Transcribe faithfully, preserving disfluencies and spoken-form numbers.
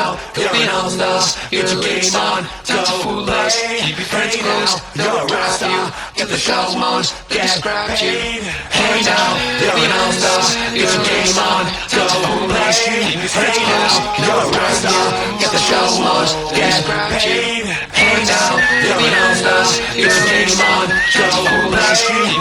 now, you're an all-star. Get your game on, don't you fool us. Keep your friends close, you're a rock star. Get the show on, get scratch you. Hey now, you're an all-star. Get your game on, don't you fool us. Keep your friends close, you're a rock star. Get the show on, get scratch you. Hey now, you're an all-star. Get your game on, don't you fool us.